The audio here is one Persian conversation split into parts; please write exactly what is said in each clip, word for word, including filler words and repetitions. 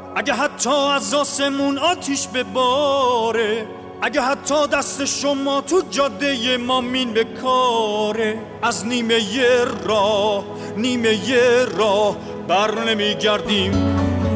اگه حتی از آسمون آتیش بباره، اگه حتی دست شما تو جاده ما مین بکاره، از نیمه یه راه نیمه یه راه بر نمیگردیم.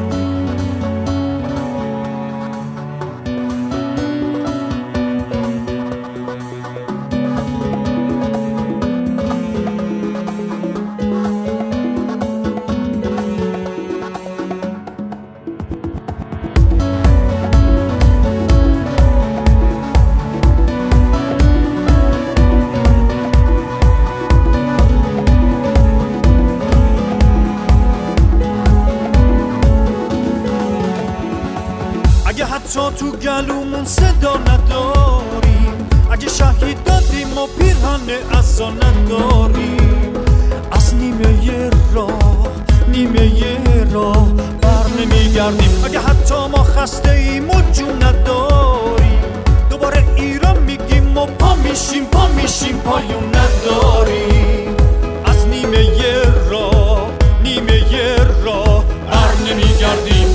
اگه حتی تو گلومون صدا نداریم، اگه شهید دادیم و پیرهن عزا نداریم، از نیمه یه راه نیمه یه راه بر نمیگردیم. اگه حتی ما خسته ایم و جو نداریم، دوباره ایران میگیم و پا میشیم پا میشیم پایون نداریم. از نیمه یه راه نیمه یه راه بر نمیگردیم.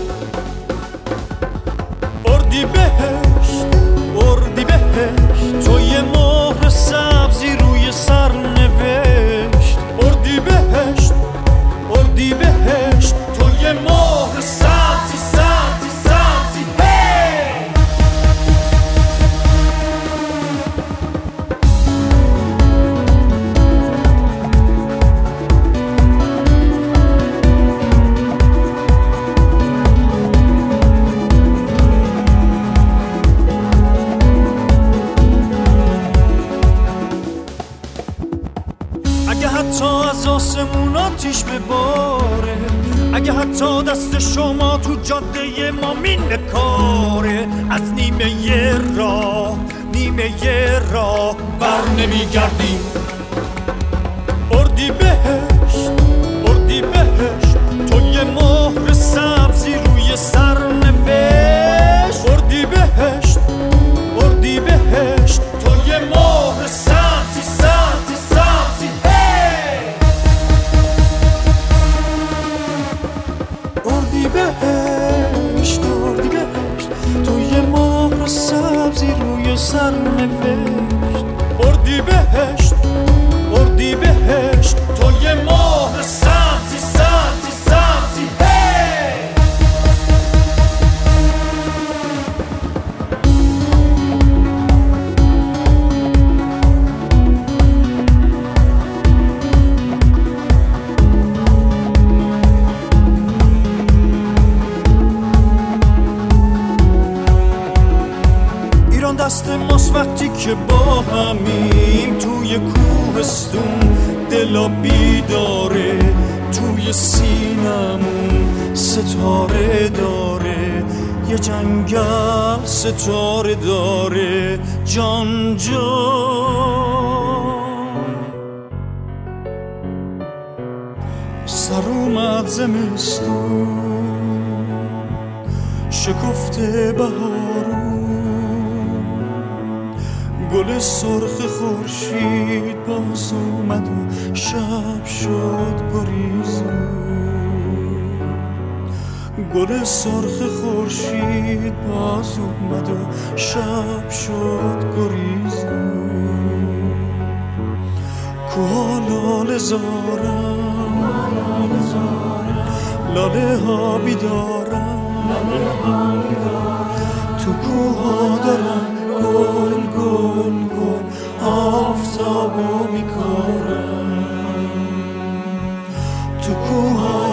اردی بهشت اردی بهشت تو یه مهر سبزی روی سر نوشت. اردی بهشت اردی بهشت تو یه مهر سبزی سبزی سبزی هی. اگه حتی از آسمون آتیش بباره، اگه حتی دست شما تو جاده ما مین بکاره، از نیمه یه راه نیمه یه راه بر نمیگردیم. اردی بهشت اردی بهشت تو یه مهر سبزی روی سر نوشت. اردی بهشت اردی بهشت تو یه مهر سبزی سبزی سبزی هی. اردی بهشت اردی بهشت تو یه مهر سبزی روی سر نوشت. اردی بهشت اردی بهشت تو یه مهر سبزی سبزی سبزی هی. ایران دست ماست وقتی که با همیم، توی کوهستون دلا بیداره، توی سینمون ستاره داره، یه جنگل ستاره داره جان جان. سر اومد زمستون شکفته بهارون، گل سرخ خورشید باز اومد و شب شد گریزون. گل سرخ خورشید باز اومد و شب شد گریزون. کوها لاله زارن لاله ها بیدارن، تو کوها دارن گل گل گل آفتابو میکارن. تو کوها